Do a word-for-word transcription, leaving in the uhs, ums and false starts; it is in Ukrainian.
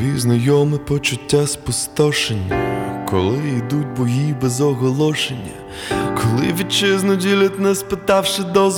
І знайоме почуття спустошення, коли йдуть бої без оголошення, коли вітчизну ділять, не спитавши дозволу.